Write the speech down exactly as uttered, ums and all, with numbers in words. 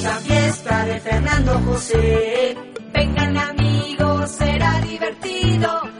la fiesta de Fernando José. Vengan amigos, será divertido.